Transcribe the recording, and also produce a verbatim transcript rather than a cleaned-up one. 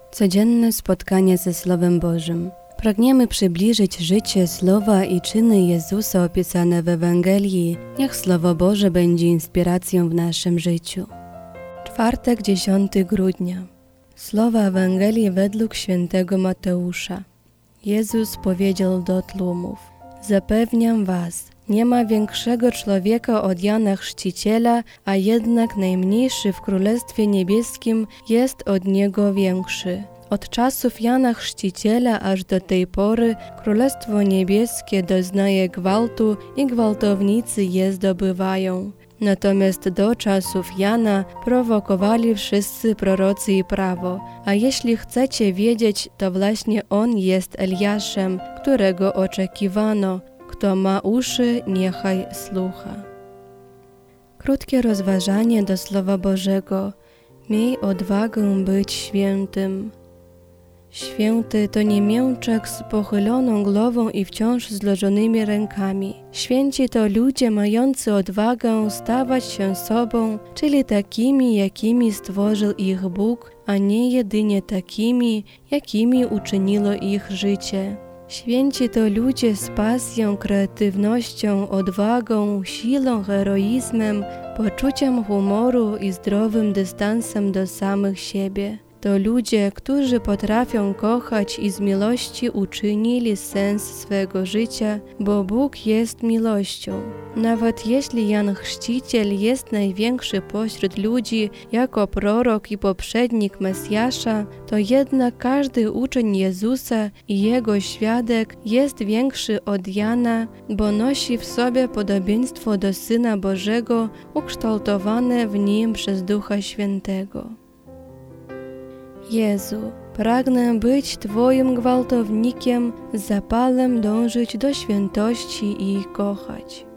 Codzienne spotkanie ze Słowem Bożym. Pragniemy przybliżyć życie, słowa i czyny Jezusa opisane w Ewangelii. Niech Słowo Boże będzie inspiracją w naszym życiu. Czwartek, dziesiątego grudnia. Słowa Ewangelii według świętego Mateusza. Jezus powiedział do tłumów: Zapewniam was, nie ma większego człowieka od Jana Chrzciciela, a jednak najmniejszy w Królestwie Niebieskim jest od niego większy. Od czasów Jana Chrzciciela aż do tej pory Królestwo Niebieskie doznaje gwałtu i gwałtownicy je zdobywają. Natomiast do czasów Jana prowokowali wszyscy prorocy i prawo, a jeśli chcecie wiedzieć, to właśnie on jest Eliaszem, którego oczekiwano. Kto ma uszy, niechaj słucha. Krótkie rozważanie do Słowa Bożego. Miej odwagę być świętym. Święty to nie mięczak z pochyloną głową i wciąż złożonymi rękami. Święci to ludzie mający odwagę stawać się sobą, czyli takimi, jakimi stworzył ich Bóg, a nie jedynie takimi, jakimi uczynilo ich życie. Święci to ludzie z pasją, kreatywnością, odwagą, siłą, heroizmem, poczuciem humoru i zdrowym dystansem do samych siebie. To ludzie, którzy potrafią kochać i z miłości uczynili sens swego życia, bo Bóg jest miłością. Nawet jeśli Jan Chrzciciel jest największy pośród ludzi jako prorok i poprzednik Mesjasza, to jednak każdy uczeń Jezusa i Jego świadek jest większy od Jana, bo nosi w sobie podobieństwo do Syna Bożego ukształtowane w nim przez Ducha Świętego. Jezu, pragnę być Twoim gwałtownikiem, z zapałem dążyć do świętości i kochać.